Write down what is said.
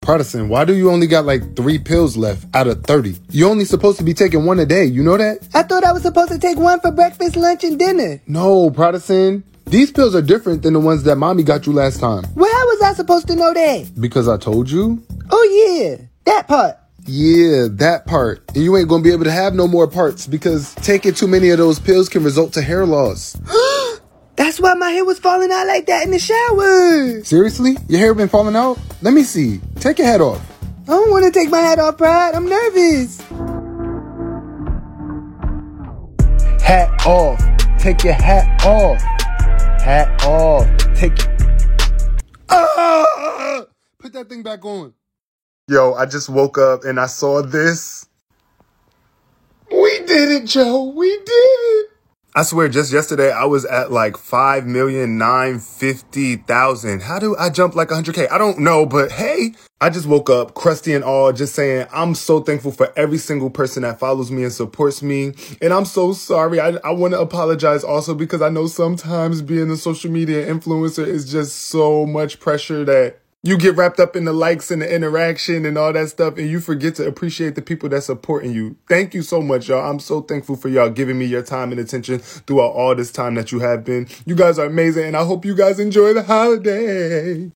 Protestant, why do you only got like 3 pills left out of 30? You're only supposed to be taking 1 a day, you know that? I thought I was supposed to take 1 for breakfast, lunch, and dinner. No, Protestant. These pills are different than the ones that mommy got you last time. Well, how was I supposed to know that? Because I told you? Oh yeah, that part. Yeah, that part. And you ain't gonna be able to have no more parts because taking too many of those pills can result to hair loss. That's why my hair was falling out like that in the shower. Seriously? Your hair been falling out? Let me see. Take your hat off. I don't want to take my hat off, Pride. I'm nervous. Hat off. Take your hat off. Hat off. Take. Put that thing back on. Yo, I just woke up and I saw this. We did it, Joe. We did it. I swear, just yesterday, I was at like 5,950,000. How do I jump like 100K? I don't know, but hey, I just woke up crusty and all, just saying I'm so thankful for every single person that follows me and supports me. And I'm so sorry. I want to apologize also because I know sometimes being a social media influencer is just so much pressure that you get wrapped up in the likes and the interaction and all that stuff, and you forget to appreciate the people that's supporting you. Thank you so much, y'all. I'm so thankful for y'all giving me your time and attention throughout all this time that you have been. You guys are amazing, and I hope you guys enjoy the holiday.